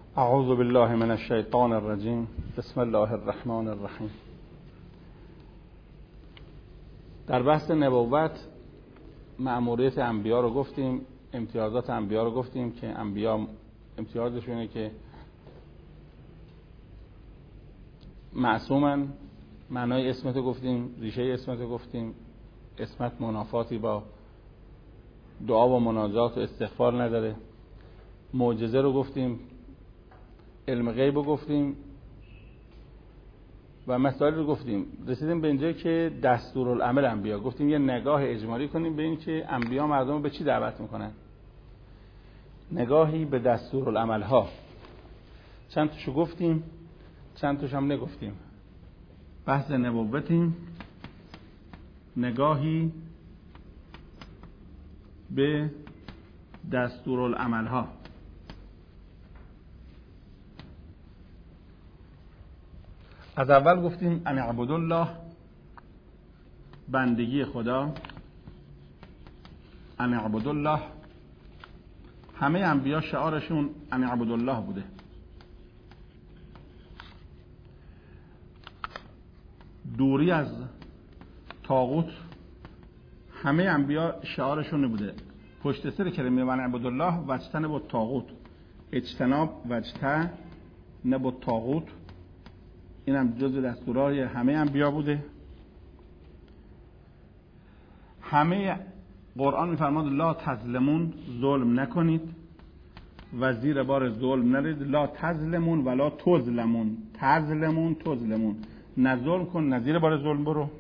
اعوذ بالله من الشیطان الرجیم. بسم الله الرحمن الرحیم. در بحث نبوت مأموریت انبیا رو گفتیم، امتیازات انبیا رو گفتیم که انبیا امتیازشونه که معصومن. معنای اسمت رو گفتیم، ریشه اسمت رو گفتیم. اسمت منافاتی با دعا و مناجات و استغفار نداره. معجزه رو گفتیم، علم غیب رو گفتیم و مسائل رو گفتیم. رسیدیم به اینجا که دستورالعمل انبیا گفتیم. یه نگاه اجمالی کنیم به این که انبیا مردم رو به چی دعوت میکنن، نگاهی به دستورالعمل ها. چند توشو گفتیم، چند توش هم نگفتیم. بحث نبوتیم، نگاهی به دستورالعمل ها. از اول گفتیم ان اعبدوا الله، بندگی خدا. ان اعبدوا الله، همه انبیا شعارشون ان اعبدوا الله بوده. دوری از طاغوت همه انبیا شعارشون بوده. پشت سر کلمه ان اعبدوا الله واجتنبوا الطاغوت، اجتناب واجتنب الطاغوت، این هم جزء دستورهای همه انبیا بوده. همه قرآن میفرماد لا تظلمون، ظلم نکنید و زیر بار ظلم نرید. لا تظلمون ولا تظلمون، تظلمون تظلمون، نه ظلم کن نه زیر بار ظلم برو.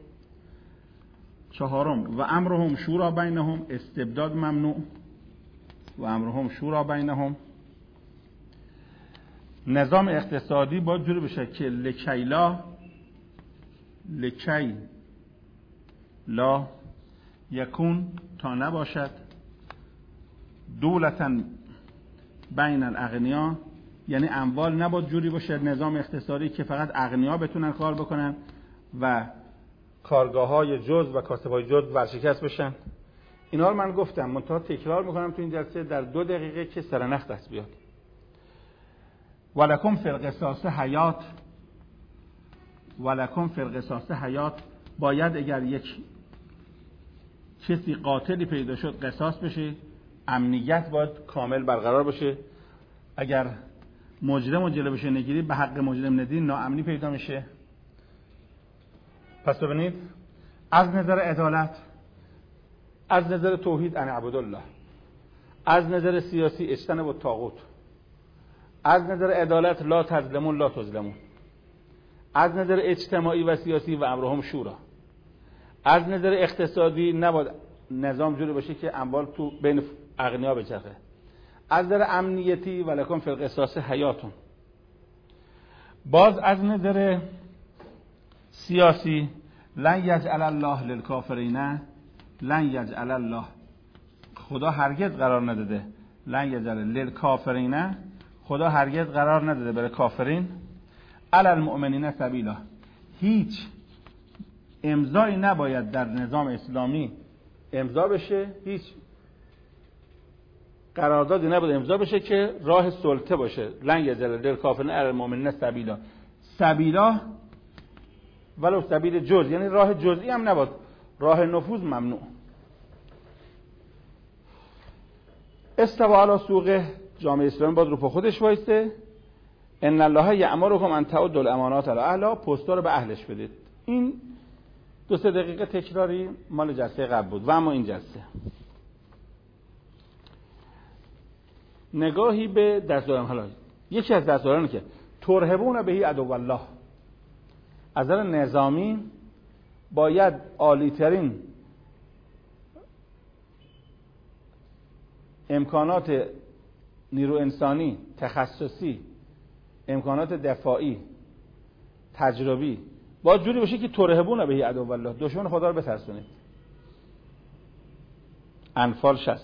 چهارم و امرهم شورا بینهم، استبداد ممنوع. و امرهم شورا بینهم، نظام اقتصادی باید جوری بشه که لکی لا یکون، تا نباشد دولتاً بین الاغنیا، یعنی اموال نباید جوری باشه نظام اقتصادی که فقط اغنیا بتونن کار بکنن و کارگاه‌های جز و کاسب‌های جز ورشکست بشن. اینا رو من گفتم، منتها تکرار میکنم تو این جلسه در 2 دقیقه که سرنخ دست بیاد. ولکم فی القصاص حیات، ولکم فی القصاص حیات. باید اگر یک کسی قاتلی پیدا شد قصاص بشه، امنیت باید کامل برقرار باشه. اگر مجرم جلوش نگیری، به حق مجرم ندی، ناامنی پیدا میشه. پس ببینید، از نظر عدالت، از نظر توحید ان اعبدوا الله، از نظر سیاسی اجتنبوا الطاغوت، از نظر عدالت لا تظلمون لا تظلمون، از نظر اجتماعی و سیاسی و امرهم شورا، از نظر اقتصادی نباید نظام جوری باشه که اموال تو بین اغنیا بچرخه، از نظر امنیتی ولکم فی القصاص حیاتون. باز از نظر سیاسی لن یجعل الله للکافرین، لن یجعل الله، خدا هرگز قرار نداده، لن یجعل للکافرین، خدا هرگز قرار نداده برای کافرین علی المؤمنین سبیلا، هیچ امضایی نباید در نظام اسلامی امضا بشه، هیچ قراردادی نباید امضا بشه که راه سلطه باشه. لن یجعل للکافرین علی المؤمنین سبیلا، سبیلا ولو سبیل جز، یعنی راه جزئی هم نباید، راه نفوذ ممنوع. استوى علی سوقه، جامعه اسلامی باید رو پا خودش وایسته. ان الله یأمرکم ان تعدوا الامانات الی اهلها، پستا رو به اهلش بدید. این 2-3 دقیقه تکراری مال جلسه قبل بود. و اما این جلسه نگاهی به دستورالعمل. یکی از دستورالعمل که ترهبون بهی عدو الله، از نظر نظامی باید عالی‌ترین امکانات نیرو انسانی، تخصصی، امکانات دفاعی، تجربی باید جوری باشه که ترهبون بهی عدو الله، دشمن خدا رو بترسونید. انفال 60.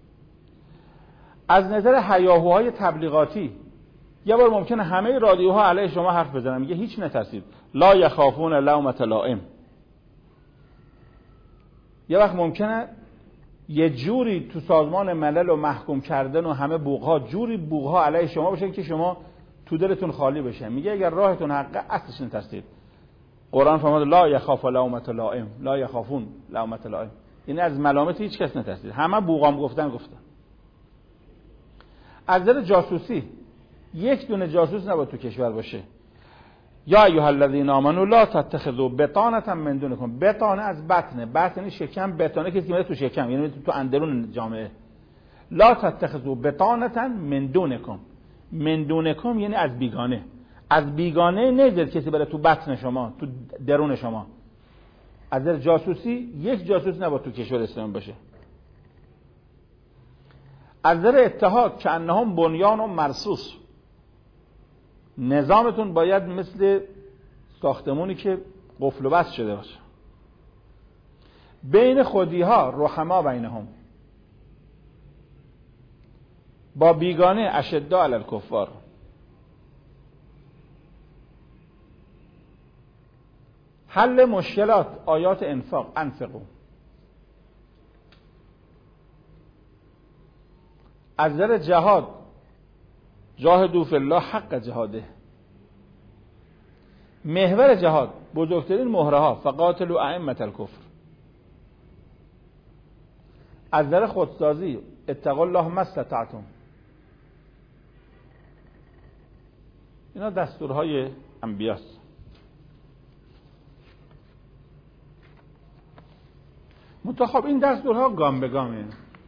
از نظر هیاهوهای تبلیغاتی، یه بار ممکنه همه رادیوها علیه شما حرف بزنن، میگه هیچ نترسید، لا یخافون لومة لائم. یه وقت ممکنه یه جوری تو سازمان ملل و محکوم کردن و همه بوقها جوری بوقها علیه شما باشن که شما تو دلتون خالی بشه. میگه اگر راهتون حقه اصلش نترسید. قرآن فرمود لا یخاف لومة لائم، لا یخافون لومة لائم، یعنی از ملامت هیچ کس نترسید. همه بوقام گفتن. از نظر جاسوسی یک دونه جاسوس نباید تو کشور باشه. یا ایها الذین آمنوا لا تتخذوا بطانة من دونکم. بطانه از بطنه، بطن شکم، بطانه کسی میاد تو شکم، یعنی تو اندرون جامعه. لا تتخذوا بطانة من دونکم. من دونکم یعنی از بیگانه. از بیگانه نذارید کسی بره تو بطن شما، تو درون شما. از نظر جاسوسی یک جاسوس نباید تو کشور اسلام باشه. از نظر اتحاد که انهم بنیان و مرصوص، نظامتون باید مثل ساختمونی که قفل و بست شده باشه. بین خودیها رحما بینهم، با بیگانه اشداء علی الکفار. حل مشکلات آیات انفاق، انفقوا. از نظر جهاد جاهدوا فی الله حق جهاده. محور جهاد بزرگترین مهره ها فقاتلوا ائمة الکفر. از نظر خودسازی اتقوا الله ما استطعتم. اینا دستورهای انبیاست. منتخب این دستورها گام به گامه.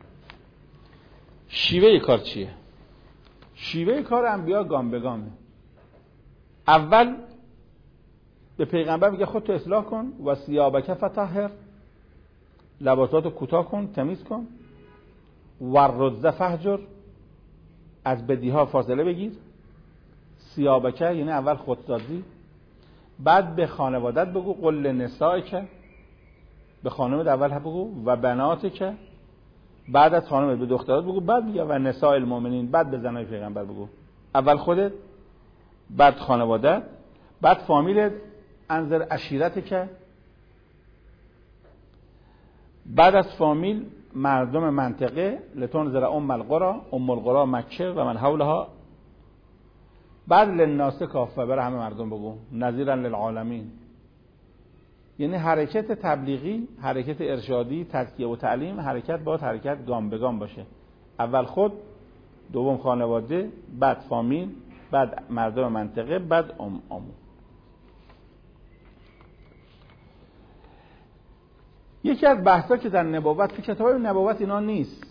شیوه کار چیه؟ شیوه کار انبیا گام به گامه. اول به پیغمبر میگه خودتو اصلاح کن و ثیابک فطهر، لباساتو کوتاه کن، تمیز کن. و الرجز فهجر، از بدیها فاصله بگیر. ثیابک یعنی اول خودسازی، بعد به خانوادت بگو قل لنسائک، به خانمت اول بگو و بناتک، بعد از خانمت به دخترات بگو، بعد میگه و نساء المؤمنین، بعد به زنای پیغمبر بگو. اول خودت، بعد خانوادت، بعد فامیلت، انظر عشیرتک، بعد از فامیل مردم منطقه، لتنذر ام القرى مکه و من حولها، بعد للناس کافه، برای همه مردم بگو نذیرا للعالمین. یعنی حرکت تبلیغی، حرکت ارشادی، تزکیه و تعلیم، حرکت باید حرکت گام به گام باشه. اول خود، دوم خانواده، بعد فامیل، بعد مردم منطقه، بعد عموم. یکی از بحثا که در نبوت، تو کتابای نبوت اینا نیست،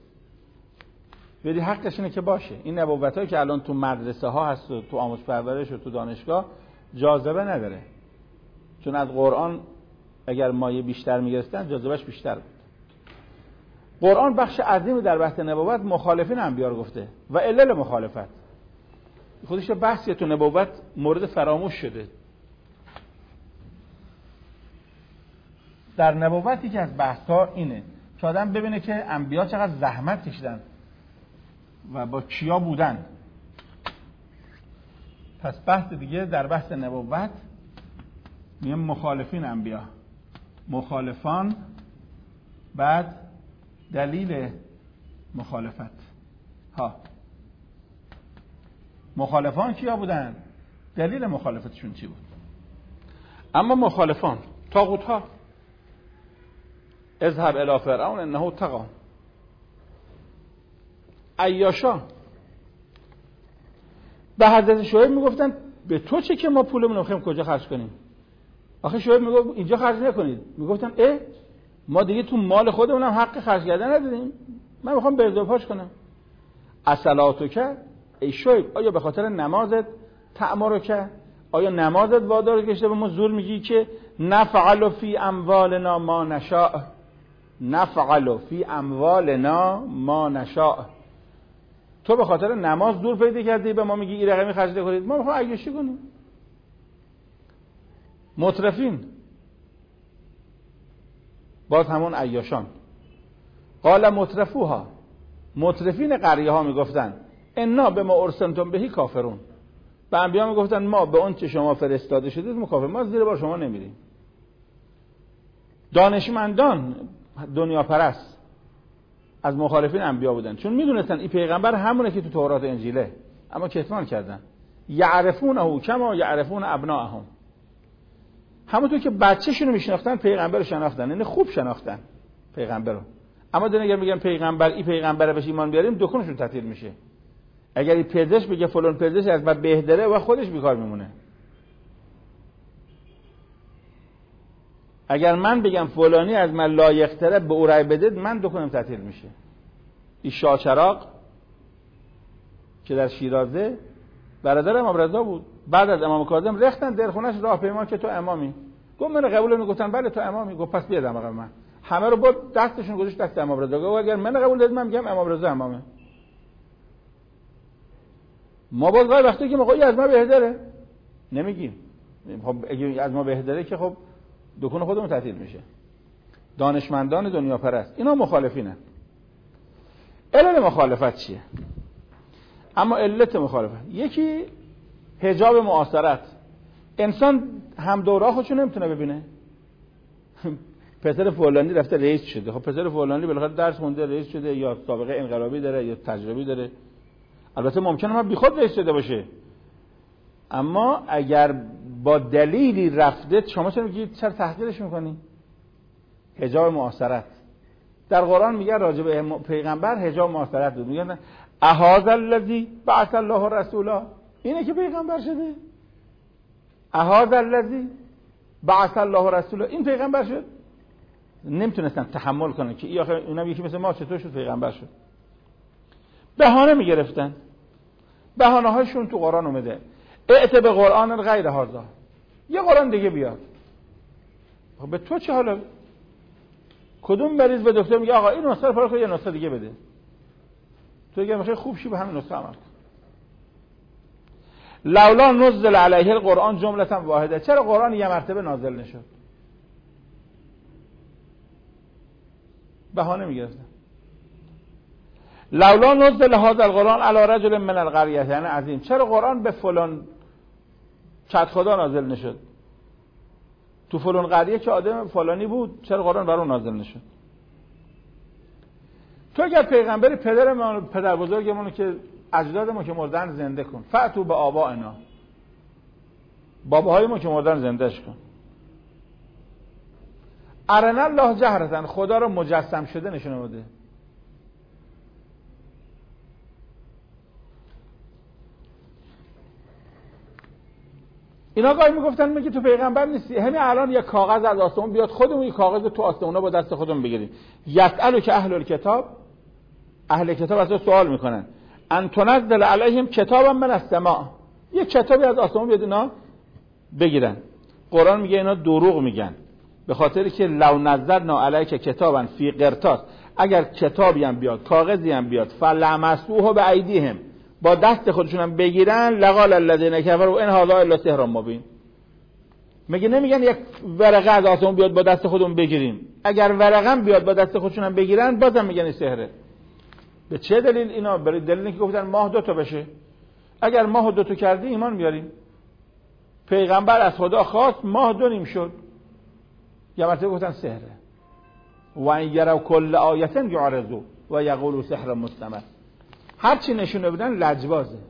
ولی حقش اینه که باشه. این نبوتایی که الان تو مدرسه ها هست و تو آموزش پرورش و تو دانشگاه جاذبه نداره، چون از قرآن اگر مایه بیشتر میگرفتن جاذبهش بیشتر بود. قرآن بخش عظیمی در بحث نبوت مخالفین انبیا رو گفته و علل مخالفت. خودش بحثی تو نبوت مورد فراموش شده. در نبوتی که از بحث‌ها اینه که آدم ببینه که انبیا چقدر زحمت کشیدن و با کیا بودن. پس بحث دیگه در بحث نبوت میگه مخالفین انبیا، مخالفان، بعد دلیل مخالفت ها. مخالفان کیا بودن؟ دلیل مخالفتشون چی بود؟ اما مخالفان طاغوت ها، اذهب الی فرعون انه طغی. عیاشا به حضرت شعیب میگفتن به تو چه که ما پولمون رو میخوایم کجا خرج کنیم؟ آخه شعیب میگفت اینجا خرج نکنید. میگفتن ما دیگه تو مال خودمون هم حق خرج کردن نداریم، من میخوام برزو پاش کنم. اصلاتو که ای شعیب، آیا به خاطر نمازت تعمارو که، آیا نمازت وادار کشته به ما زور میگی که نفعل فی اموالنا ما نشاء، نفعل فی اموالنا ما نشاء. تو به خاطر نماز دور پیدا کردی به ما میگی این رقمی خرج کنید، ما میخوام عیاشی کنیم. مترفین باز همون عیاشان. قال مترفوها، مترفین قریه ها میگفتن انا به ما ارسلتم بهی کافرون. به انبیا میگفتن ما به اون چه شما فرستاده شدید مکافر، ما زیر بار شما نمیریم. دانشمندان دنیا پرست از مخالفین انبیا بودن، چون میدونستن این پیغمبر همونه که تو تورات و انجیله، اما کتمان کردن. یعرفونه کما یعرفون ابناءهم، همونطور که بچه‌شون رو میشناختن پیغمبر رو شناختن، یعنی خوب شناختن پیغمبر رو. اما دیگه میگن پیغمبر این پیغمبره بهش ایمان بیاریم، دکونشون تعطیل میشه. اگر این پزشک بگه فلان پزشک از بعد بهتره و خودش بیکار میمونه. اگر من بگم فلانی از من لایق‌تره به او رأی بدید، من دکونم تعطیل میشه. این شاه چراغ که در شیرازه برادر امام رضا بود، بعد از امام کاظم رختن در خونش راهپیما که تو امامی. گفت من قبول نمی‌کنم، بله تو امامی. گفت پس بیاد امام من. همه رو با دستشون گذاشت دست امام رضا. گفت اگر من قبول دادم من میگم امام رضا امامه. ما باز وقتی که موقعی از ما بهتره نمیگیم. خب اگه از ما بهتره که خب دکون خودمون تعطیل میشه. دانشمندان دنیا پرست اینا مخالفینن. علل مخالفت چیه؟ اما علت مخالفت یکی حجاب معاصرت. انسان هم دوره خودشو نمیتونه ببینه. پسر فلانی رفته رئیس شده، خب پسر فلانی بالاخره درس خونده رئیس شده، یا سابقه انقلابی داره یا تجربی داره. البته ممکنه ما بیخود رئیس شده باشه، اما اگر با دلیلی رفته شما چرا میگید چرا تحقیرش میکنی؟ حجاب معاصرت در قرآن میگه راجع به پیغمبر حجاب معاصرت بود. میگن اهذا الذی بعث الله رسولا، اینه که پیغمبر شده. اهذا الذی بعث الله رسولا، این پیغمبر شد. نمیتونستن تحمل کنن که این آخه اونم یکی مثل ما چطور شد پیغمبر شد. بهانه میگرفتن. بهانه هاشون تو قرآن اومده. ائت به قرآن غیر هذا، یه قرآن دیگه بیاد. خب به تو چه حالا؟ کدوم مریض به دکتر میگه آقا این نسخه رو فرق کن یه نسخه دیگه بده؟ تو اگه میخوای خوب شی به همین نسخه عمل کن. لولا نزل علیه القرآن جمله واحده، چرا قرآن یه مرتبه نازل نشد؟ بهانه میگرفتن. لولا نزل هذا القرآن علی رجل من القرية عظیم، چرا قرآن به فلان کت خدا نازل نشد؟ تو فلان قریه که آدم فلانی بود، چرا قرآن بر اون نازل نشد؟ تو اگر پیغمبری پدر بزرگمون که اجدادمون که مردن زنده کن، فأتوا به آبائنا، باباهایمون که مردن زندهش کن. ارنا الله جهرتن، خدا رو مجسم شده نشون بده. اینا گاهی میگفتن میگه تو پیغمبر نیستی، همین الان یک کاغذ از آسمون بیاد خودمون این کاغذ تو آسمونا با دست خودمون بگیریم. یسألو که اهل الکتاب، اهل کتاب از تو سوال میکنن ان تنزل علیهم کتابا من السماء، یک کتابی از آسمون بیاد اینا بگیرن. قرآن میگه اینا دروغ میگن، به خاطری که لو نزلنا علیک کتابا فی قرطاس، اگر کتابی هم بیاد کاغذی هم بیاد فلمسوه بایدیهم، با دست خودشون هم بگیرن لقال الذین کفروا ان هذا الا سحر مبین. میگه نمیگن یک ورقه از آسمون بیاد با دست خودمون بگیریم، اگر ورقه هم بیاد با دست خودشون هم بگیرن بازم میگن این سحره. به چه دلیل اینا؟ برای دلیلی که گفتن ماه دو تا بشه، اگر ماه دو تا کردی ایمان میاریم. پیغمبر از خدا خواست ماه دو نیم شد، یا مرتبه گفتن سحره. و ان یروا کل آیه یعرضوا و یقولوا سحر مستمر، هر چی نشونه بدن لجبازه.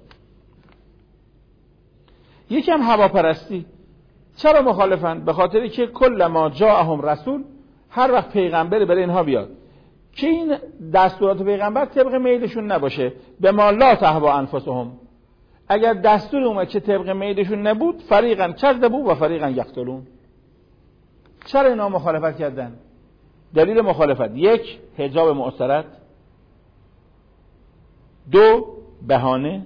یکم هواپرستی. چرا مخالفن؟ به خاطری که کل ما جاءهم رسول، هر وقت پیغمبری برای اینها بیاد که این دستورات پیغمبر طبق میلشون نباشه، به ما لا تهوا انفسهم، اگر دستور اومد که طبق میلشون نبود فریقا کذبوا و فریقا یقتلون. چرا اینا مخالفت کردن؟ دلیل مخالفت یک حجاب معاصرت، دو بهانه،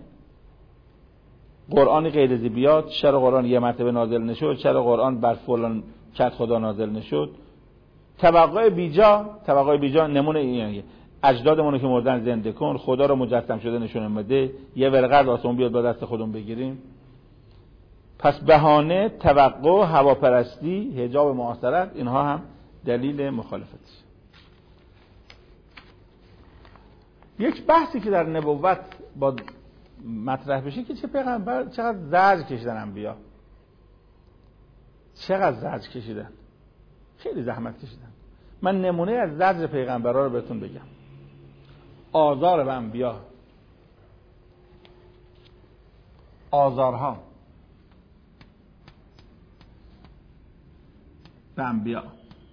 قرآن غیر ازی بیاد، چرا قرآن یه مرتبه نازل نشد، چرا قرآن بر فلان کت خدا نازل نشد، توقع بیجا نمونه اینه اجدادمون که مردن زنده کن، خدا رو مجسم شده نشون بده، یه ورقه از آسمون بیاد با دست خودمون بگیریم. پس بهانه، توقع، هواپرستی، حجاب معاصرت، اینها هم دلیل مخالفت. یک بحثی که در نبوت با مطرح بشه که چه پیغمبر چقدر زجر کشیدن انبیا، چقدر زجر کشیدن، خیلی زحمت کشیدن. من نمونه از زجر پیغمبرها رو بهتون بگم. آزار به انبیا، آزارها به انبیا.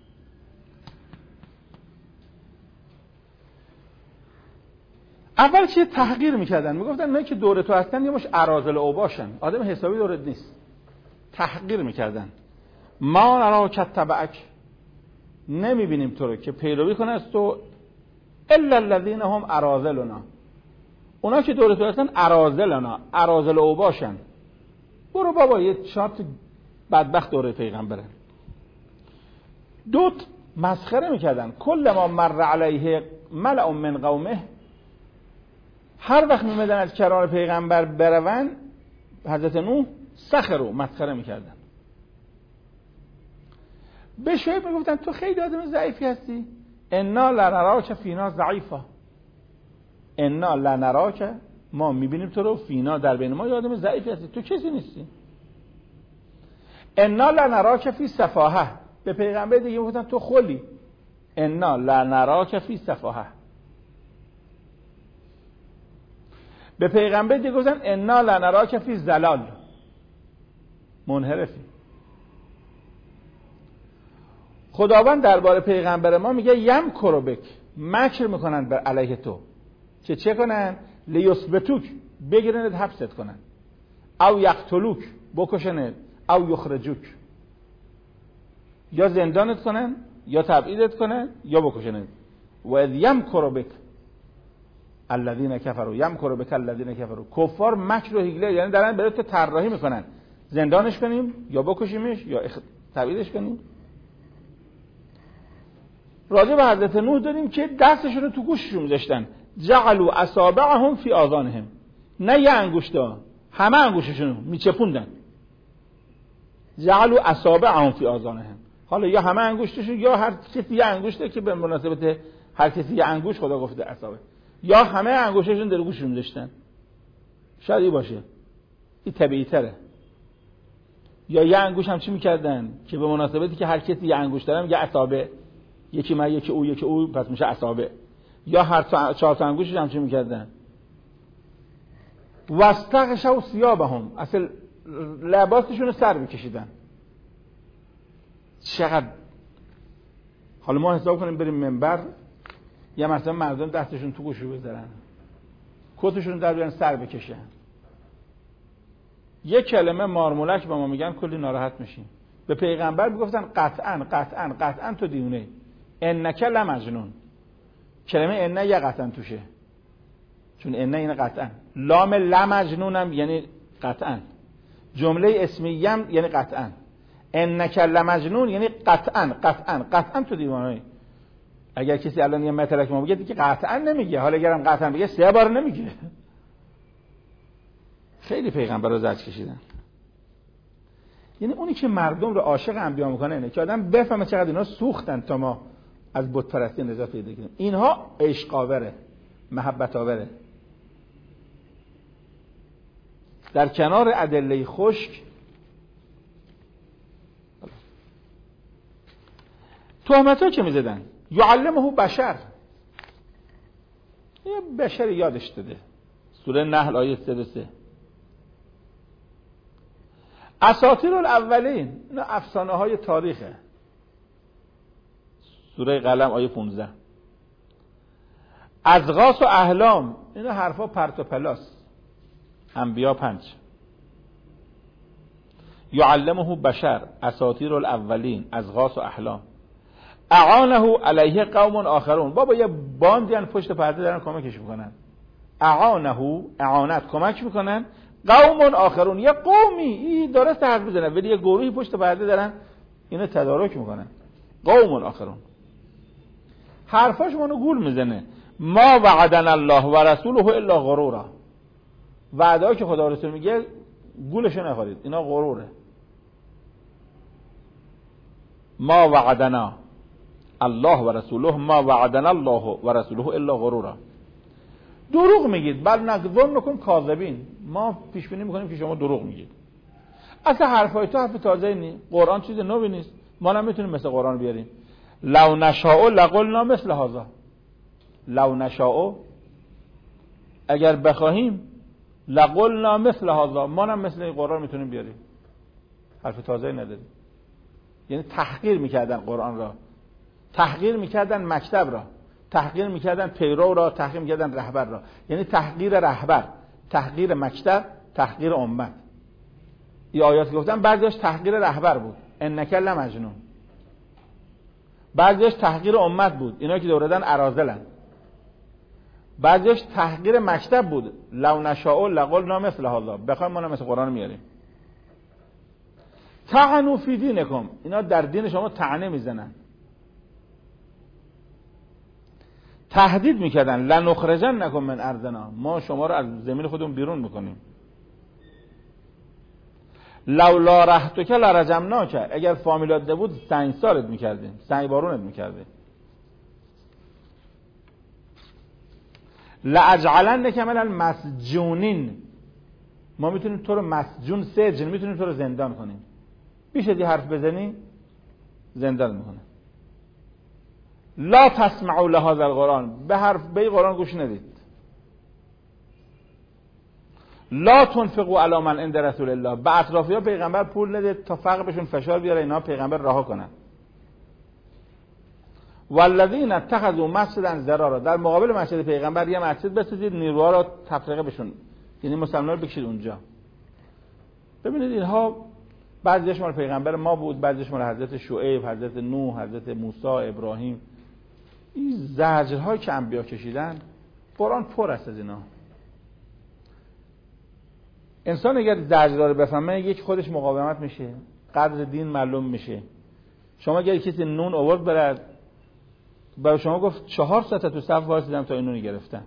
اول چیه تحقیر میکردن، میگفتن اونایی که دور تو هستن یه مش اراذل اوباشن، آدم حسابی دورت نیست. تحقیر میکردن. ما نراک تبعک، نمیبینیم تو رو که پیروی کنه از تو، الا الذین هم اراذلنا، اونا که دور تو هستن اراذلنا، اراذل اوباشن. برو بابا یه چارت بدبخت دوره پیغمبره. دوت مسخره میکردن. کل ما مر علیه ملأ من قومه، هر وقت میمدن از کنار پیغمبر برون، حضرت نوح سخرو مسخره میکردن. به شعیب میگفتن تو خیلی آدم ضعیفی هستی، انا لنراک فینا ضعیفا، انا لنراک، ما میبینیم تو رو، فینا در بین ما یه آدم ضعیفی هستی، تو کسی نیستی. انا لنراک فی سفاهه، به پیغمبر دیگه میگفتن تو خلی، انا لنراک فی سفاهه. به پیغمبر دیگه گفتن انا لنراک فی ضلال، منحرفی. خداوند درباره پیغمبر ما میگه یمکر بک، مکر میکنن بر علیه تو، چه کنن؟ لیثبتوک، بگیرنت حبست کنن، او یقتلوک، بکشنت، او یخرجوک، یا زندانت کنن یا تبعیدت کنن یا بکشنت. و اذ یمکر بک الذین کفروا، یمکر بک الذین کفروا، کفار مکر و حیله، یعنی دارن برای تو طراحی میکنن زندانش کنیم یا بکشیمش یا تبعیدش کنیم. راجع به حضرت نوح داریم که دستشون رو تو گوششون میذاشتن، جعلوا اصابعهم فی آذانهم، نه یه انگشتا، همه انگشتشون رو میچپوندن. جعلوا اصابعهم فی آذانهم، حالا یا همه انگشتشون یا هر کسی یه انگشته که به مناسبت هر کسی یه انگشت خدا گفته اصابع، یا همه انگشتشون در گوششون میذاشتن. شاید این باشه، این طبیعی تره. یا یه انگوش هم چی میکردن که به مناسبتی که هر کسی یه انگوش داره میگه اصابع، یکی من یکی او پس میشه اصابع. یا هر چهار تا انگوشش هم چی میکردن؟ واستغشوا ثيابهم، اصل لباسشون رو سر میکشیدن. چقدر حالا ما حساب کنیم بریم منبر، یا مثلا مردم دستشون تو گوش رو بذارن، کتشون در بیان سر بکشن، یک کلمه مارمولک به ما میگن کلی ناراحت میشیم. به پیغمبر میگفتن قطعا قطعا قطعا تو دیونه، انک لمجنون. کلمه ان یا قطعا توشه، چون ان این قطعا، لام لمجنونم یعنی قطعا، جمله اسمیه هم یعنی قطعا، انک لمجنون یعنی قطعا قطعا قطعا تو دیوانه‌ای. اگر کسی الان یه متلک ما بگه دیگه قطعا نمیگه، حالا اگرم قطعا بگه 3 بار نمیگه. خیلی پیغمبر رو زجر کشیدن. یعنی اونی که مردم رو عاشق انبیا میکنه اینه که آدم بفهمه چقدر اینا سوختن تا ما از بت پرستی نجات پیدا کنیم. اینها عشق آوره، محبت آوره. در کنار ادله خشک تهمت‌ها که میزدن، یعلمه بشر، یه بشر یادش داده. سوره نحل آیه 3 اساطیر الاولین، اینا افسانه های تاریخه. سوره قلم آیه 15 اضغاث و احلام، اینا حرفا پرت و پلاس. انبیا 5 یعلمه بشر، اساطیر الاولین، اضغاث و احلام. اعانه علیه قوم آخرون، بابا یه باندی ان پشت پرده دارن کمکش میکنن. اعانه، اعانت، کمک میکنن. قوم آخرون، یه قومی این داره حرف میزنه ولی یه گروهی پشت پرده دارن اینو تدارک میکنن. قوم آخرون حرفاش منو گول میزنه. ما وعدنا الله و رسوله الا غرورا، وعده که خدا و رسول میگه گولشو نخورید، اینا غروره. ما وعدنا الله و رسوله، ما وعدنا الله و رسوله الا غرورا. دروغ میگید، بل نظنکم کاذبین، ما پیش بینی میکنیم که شما دروغ میگید. اصلا حرفای تو حرف تازه نیست، قرآن چیز نوی نیست، ما هم میتونیم مثل قرآن بیاریم. لو نشاء لقلنا مثل هذا، لو نشاء اگر بخواهیم لقلنا مثل هذا، ما هم مثل این قرآن میتونیم بیاریم، حرف تازه نداریم. یعنی تحقیر میکردن قرآن را، تحقیر میکردن مکتب را، تحقیر میکردن پیرو را، تحقیر میکردن رهبر را. یعنی تحقیر رهبر، تحقیر مکتب، تحقیر امت. این آیات گفتن بعضیش تحقیر رهبر بود، انک لمجنون، بعضیش تحقیر امت بود، اینا که دوردن اراذلن، بعضیش تحقیر مکتب بود، لو نشاء لقلنا مثل هذا، بخوایم ما مثل قرآن میاریم. طعنوا فی دینکم، اینا در دین شما طعنه میزنن، تهدید میکردن لنخرجنکم من ارضنا، ما شما رو از زمین خودمون بیرون میکنیم. لولا رحتک لرجمناک، اگر فامیلات نبود سنگسارت میکردیم، سنگبارونت میکردیم. لاجعلنک من المسجونین، ما میتونیم تو رو مسجون، سجن، میتونیم تو رو زندان کنیم. بیش از این حرف بزنی زندان میکنه. لا تسمعوا لهذا القرآن، به حرف به قرآن گوش ندید. لا تنفقوا علی من عند رسول الله، به اطرافیان پیغمبر پول ندید تا فقر بهشون فشار بیاره اینا پیغمبر رها کنن. والذین اتخذوا مسجدا ضرارا، در مقابل مسجد پیغمبر یه مسجد بسازید، نیروها رو تفریقه بشون، یعنی مسلمان‌ها رو بکشید اونجا. ببینید اینها بعضیش مال پیغمبر ما بود، بعضیش مال حضرت شعیب، حضرت نوح، حضرت موسی، ابراهیم. این زجرهایی که انبیا کشیدن قرآن پر است از اینا. انسان اگر زجرها رو بفهمه یک خودش مقاومت میشه، قدر دین معلوم میشه. شما اگر کسی نون آورد برد برای شما گفت 4 ساعت تو صف وایسیدم تا این نونی گرفتم،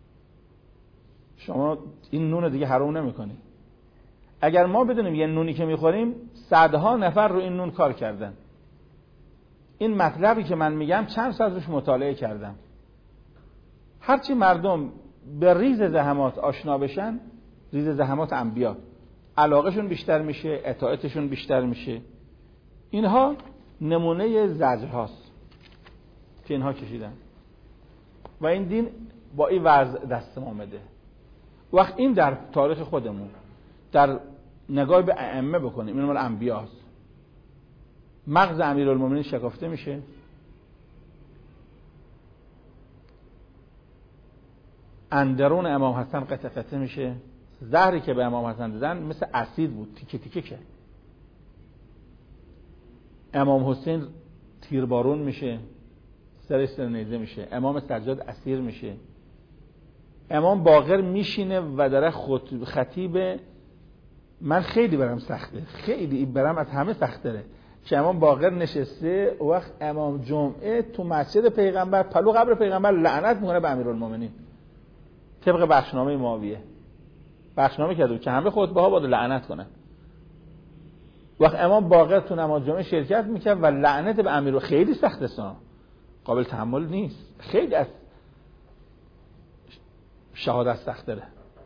شما این نون دیگه حرام نمیکنی. اگر ما بدونیم یه نونی که میخوریم صدها نفر رو این نون کار کردن، این مطلبی که من میگم چند ساعت روش مطالعه کردم. هرچی مردم به ریز زحمات آشنا بشن، ریز زحمات انبیا، علاقهشون بیشتر میشه، اطاعتشون بیشتر میشه. اینها نمونه زجرهاست که اینها کشیدن و این دین با این وضع دست ما آمده. وقت این در تاریخ خودمون در نگاه به ائمه بکنیم، این مال انبیاست. مغز امیرالمومنین شکافته میشه، اندرون امام حسن قطع قطع میشه. زهری که به امام حسن دادن مثل اسید بود، تیکه تیکه کرد. امام حسین تیربارون میشه، سرش سر نیزه میشه. امام سجاد اسیر میشه. امام باقر میشینه و داره خطیب. من خیلی برام سخته، خیلی برام از همه سختره که امام باقر نشسته وقت امام جمعه تو مسجد پیغمبر پلو قبر پیغمبر لعنت میکنه به امیرالمومنین طبق بخشنامه معاویه. بخشنامه کرده که همه خطبه ها باید لعنت کنن. وقت امام باقر تو نماز جمعه شرکت میکرد و لعنت به امیر خیلی سخته، قابل تحمل نیست، خیلی از شهادت سختره.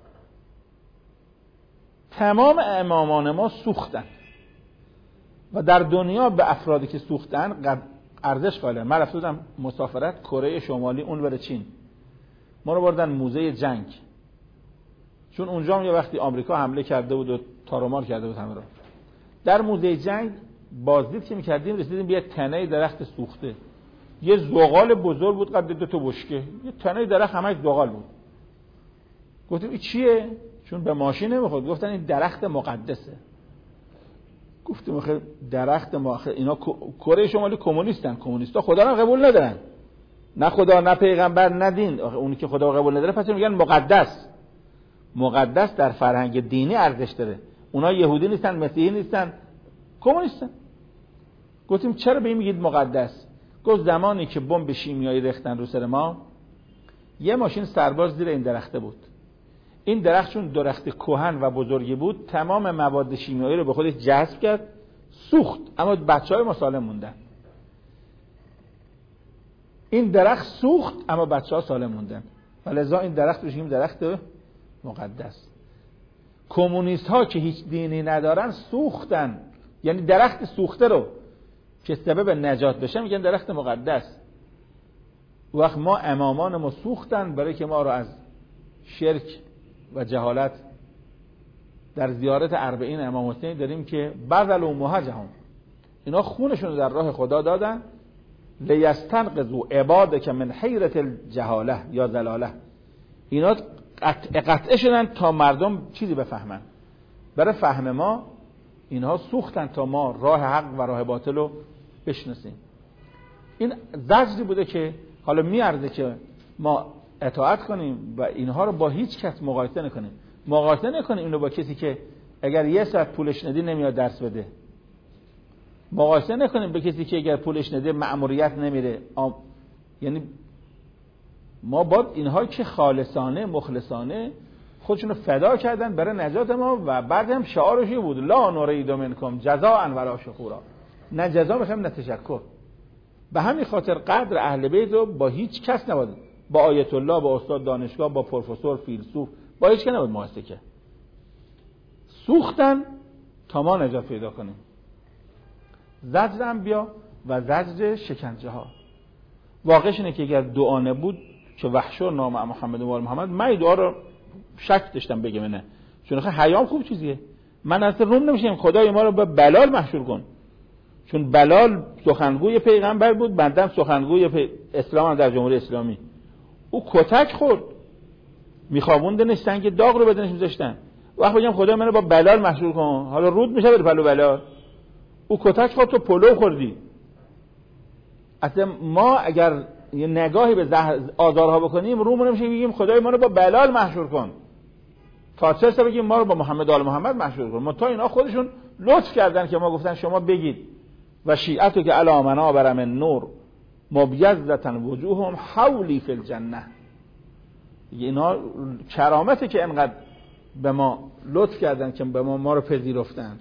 تمام امامان ما سوختن و در دنیا به افرادی که سوختن ارزش قائلن. من رفته بودم مسافرت کره شمالی، اون ور چین، ما رو بردن موزه جنگ، چون اونجا هم یه وقتی آمریکا حمله کرده بود و تارومار کرده بود همه رو. در موزه جنگ بازدید که می‌کردیم رسیدیم به یه تنه درخت سوخته، یه زغال بزرگ بود قد 2 تا بشکه، یه تنه درخت همش زغال بود. گفتیم این چیه؟ چون به ماشین نمیخورد. گفتن این درخت مقدسه. گفتیم آخه درخت ما، آخه اینا کره شمالی کمونیستن، کمونیستا خدا رو قبول ندارن، نه خدا نه پیغمبر نه دین. آخه اونی که خدا رو قبول نداره پس میگن مقدس. مقدس در فرهنگ دینی ارزش داره. اونا یهودی نیستن، مسیحی نیستن، کمونیستن. گفتیم چرا به این میگید مقدس؟ گفت زمانی که بمب شیمیایی ریختن رو سر ما، یه ماشین سرباز زیر این درخته بود. این درخت چون درخت کهن و بزرگی بود، تمام مواد شیمیایی رو به خودش جذب کرد، سوخت، اما بچهای ما سالم موندن. این درخت سوخت اما بچه‌ها سالم موندن. ولذا این درخت رو میگیم درخت مقدس. کمونیست ها که هیچ دینی ندارن سوختن، یعنی درخت سوخته رو که سبب نجات بشه میگن درخت مقدس. وقت ما امامان ما سوختن برای که ما رو از شرک و جهالت در زیارت 40 امام حسین داریم که بذلوا مهجهم، اینا خونشون رو در راه خدا دادن. لیستنقذوا عبادک من حیرة الجهاله یا ضلاله، اینا قطعه شدن تا مردم چیزی بفهمن. برای فهم ما اینها سوختن تا ما راه حق و راه باطل رو بشناسیم. این زجری بوده که حالا میارزه که ما اطاعت کنیم و اینها رو با هیچ کس مقایسه نکنیم. مقایسه نکنیم اینو با کسی که اگر 1 ساعت پولش ندی نمیاد درس بده. مقایسه نکنیم به کسی که اگر پولش نده مأموریت نمیره. یعنی ما با اینها که خالصانه مخلصانه خودشونو فدا کردن برای نجات ما و بعد هم شعارش بود لا نرید منکم جزاء ولا شکورا، نه جزا بخوایم نه تشکر. به همین خاطر قدر اهل بیت رو با هیچ کس نباید، با آیت الله، با استاد دانشگاه، با پروفسور، فیلسوف، با هیچ کس نباید مقایسه کرد. سوختن تا ما نجات پیدا کنیم. زجر انبیا و زجر شکنجه ها. واقعش اینه که اگر دعا نبود که وحشر نام محمد و آل محمد، من این دعا رو شک داشتم بگم نه، چون حیام خوب چیزیه. من اصلا روم نمیشم خدای ما رو به بلال محشور کن، چون بلال سخنگوی پیغمبر بود، بندم سخنگوی اسلام در جمهوری اسلامی. او کتک خورد، میخوابوندنش، سنگ داغ رو بدنش میذاشتن. وقت بگم خدای منو با بلال محشور کن، حالا رود میشه بره پلو بلال. او کتک خورد تو پلو خوردی. اصلا ما اگر یه نگاهی به آزارها بکنیم رومون نمیشه بگیم خدای ما رو با بلال محشور کن، تا چه بگیم ما رو با محمد آل محمد محشور کن. تا اینا خودشون لطف کردن که ما گفتن شما بگید و شیعتو که علی منابر من نور مبیضة وجوههم حولی فی الجنه. اینا کرامته که انقدر به ما لطف کردن که به ما رو پذیرفتن.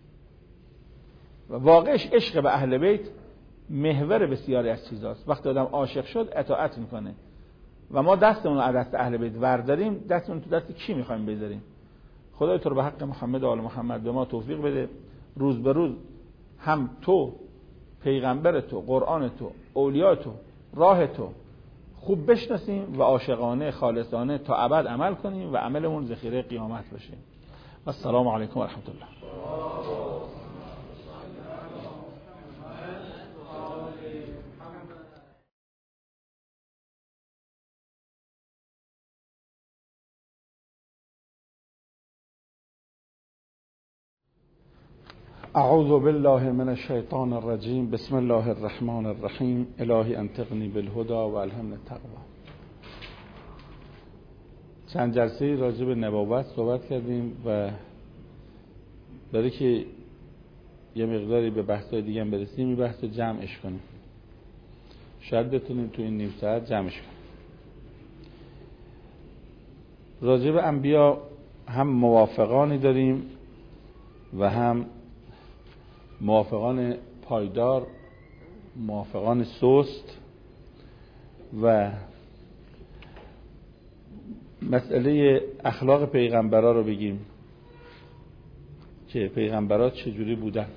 و واقعش عشق به اهل بیت محور بسیاری از چیزاست. وقتی آدم عاشق شد اطاعت میکنه و ما دستمون رو از دست اهل بیت ورداریم، دستمون تو دست کی میخوایم بذاریم؟ خدای تو رو به حق محمد و آل محمد به ما توفیق بده روز به روز هم تو، پیغمبر تو، قرآن تو، اولیاء تو، راه تو خوب بشناسیم و عاشقانه خالصانه تا ابد عمل کنیم و عملمون ذخیره قیامت باشه. السلام علیکم و رحمت الله. اعوذ بالله من الشیطان الرجیم. بسم الله الرحمن الرحیم. الهی انطقنی بالهدى و الهمنی التقوی. چند جلسه راجع به نبوت صحبت کردیم و برای که یه مقداری به بحث‌های دیگه هم برسیم این بحث رو جمعش کنیم. شاید بتونیم تو این نیم ساعت جمعش کنیم. راجع به انبیا هم موافقانی داریم و هم موافقان پایدار، موافقان سست و مسئله اخلاق پیغمبرا رو بگیم که پیغمبرات چجوری بودن.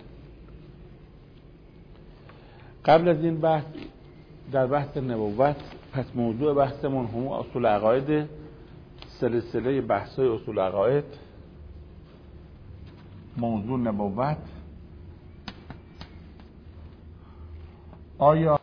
قبل از این بحث در بحث نبوت، پس موضوع بحثمون هم اصول عقاید، سلسله بحث‌های اصول عقاید، موضوع نبوت. آیا